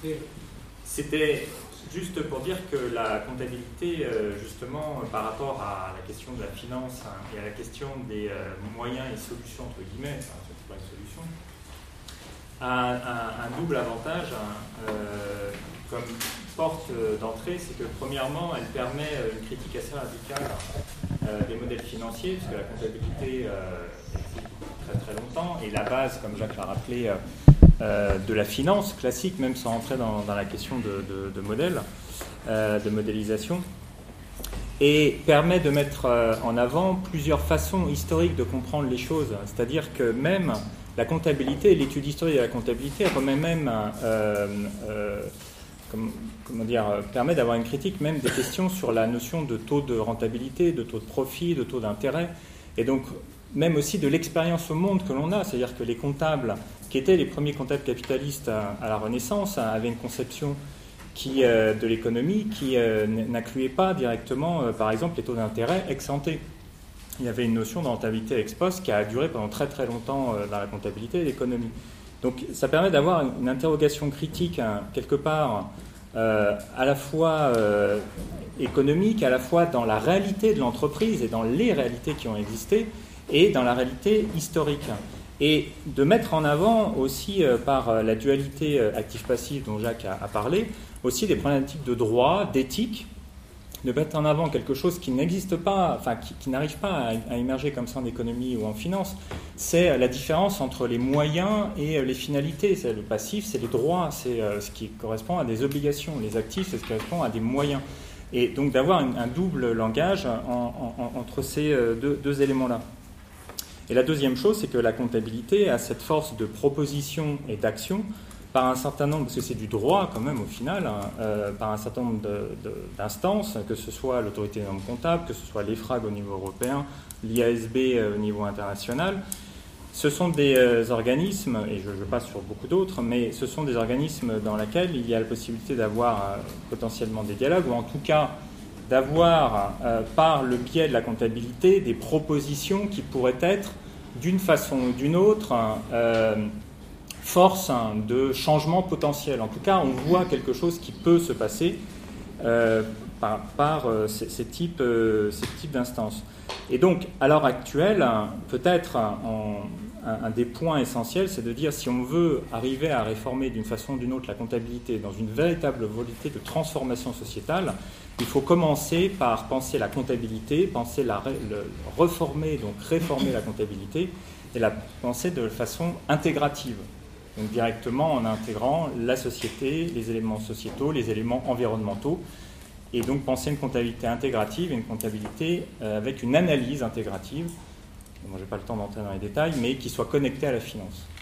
C'était juste pour dire que la comptabilité, justement, par rapport à la question de la finance et à la question des moyens et solutions, entre guillemets, enfin, c'est pas une solution, a un double avantage comme porte d'entrée, c'est que premièrement, elle permet une critique assez radicale des modèles financiers, puisque la comptabilité existe très très longtemps, et la base, comme Jacques l'a rappelé, de la finance classique, même sans entrer dans la question de modèle, de modélisation, et permet de mettre en avant plusieurs façons historiques de comprendre les choses. C'est-à-dire que même la comptabilité, l'étude historique de la comptabilité permet d'avoir une critique même des questions sur la notion de taux de rentabilité, de taux de profit, de taux d'intérêt, et donc même aussi de l'expérience au monde que l'on a. C'est-à-dire que les comptables, qui étaient les premiers comptables capitalistes à la Renaissance, avaient une conception de l'économie qui n'incluait pas directement, par exemple, les taux d'intérêt ex ante. Il y avait une notion de rentabilité ex post qui a duré pendant très très longtemps dans la comptabilité et l'économie. Donc ça permet d'avoir une interrogation critique, quelque part, à la fois économique, à la fois dans la réalité de l'entreprise et dans les réalités qui ont existé, et dans la réalité historique. Et de mettre en avant aussi, par la dualité actif-passif dont Jacques a parlé, aussi des problématiques de droit, d'éthique, de mettre en avant quelque chose qui n'existe pas, enfin qui n'arrive pas à émerger comme ça en économie ou en finance, c'est la différence entre les moyens et les finalités. C'est le passif, c'est les droits, c'est ce qui correspond à des obligations. Les actifs, c'est ce qui correspond à des moyens. Et donc d'avoir un double langage entre ces deux éléments-là. Et la deuxième chose, c'est que la comptabilité a cette force de proposition et d'action par un certain nombre, parce que c'est du droit quand même au final, par un certain nombre d'instances, que ce soit l'autorité des normes comptables, que ce soit l'EFRAG au niveau européen, l'IASB au niveau international. Ce sont des organismes, et je passe sur beaucoup d'autres, mais ce sont des organismes dans lesquels il y a la possibilité d'avoir potentiellement des dialogues, ou en tout cas d'avoir, par le biais de la comptabilité, des propositions qui pourraient être, d'une façon ou d'une autre, force de changement potentiel. En tout cas, on voit quelque chose qui peut se passer par ces types d'instances. Et donc, à l'heure actuelle, peut-être un des points essentiels, c'est de dire si on veut arriver à réformer d'une façon ou d'une autre la comptabilité dans une véritable volonté de transformation sociétale, il faut commencer par penser la comptabilité, penser réformer la comptabilité, et la penser de façon intégrative. Donc directement en intégrant la société, les éléments sociétaux, les éléments environnementaux, et donc penser une comptabilité intégrative et une comptabilité avec une analyse intégrative. Moi, je n'ai pas le temps d'entrer dans les détails, mais qui soit connectée à la finance.